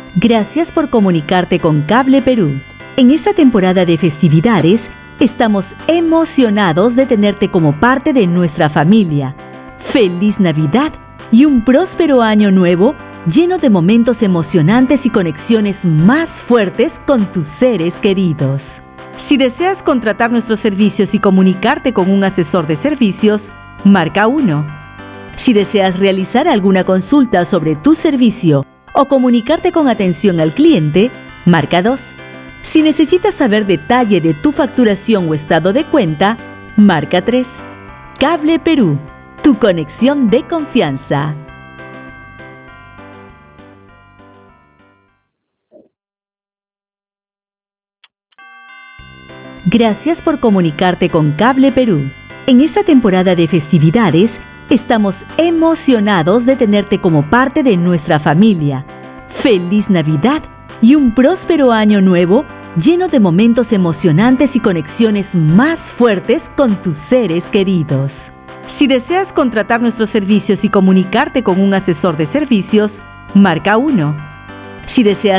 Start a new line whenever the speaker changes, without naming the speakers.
Gracias por comunicarte con Cable Perú. En esta temporada de festividades, estamos emocionados de tenerte como parte de nuestra familia. ¡Feliz Navidad y un próspero año nuevo lleno de momentos emocionantes y conexiones más fuertes con tus seres queridos! Si deseas contratar nuestros servicios y comunicarte con un asesor de servicios, marca 1. Si deseas realizar alguna consulta sobre tu servicio o comunicarte con atención al cliente, marca 2. Si necesitas saber detalle de tu facturación o estado de cuenta, marca 3. Cable Perú, tu conexión de confianza. Gracias por comunicarte con Cable Perú. En esta temporada de festividades, estamos emocionados de tenerte como parte de nuestra familia. ¡Feliz Navidad y un próspero año nuevo lleno de momentos emocionantes y conexiones más fuertes con tus seres queridos! Si deseas contratar nuestros servicios y comunicarte con un asesor de servicios, marca 1. Si deseas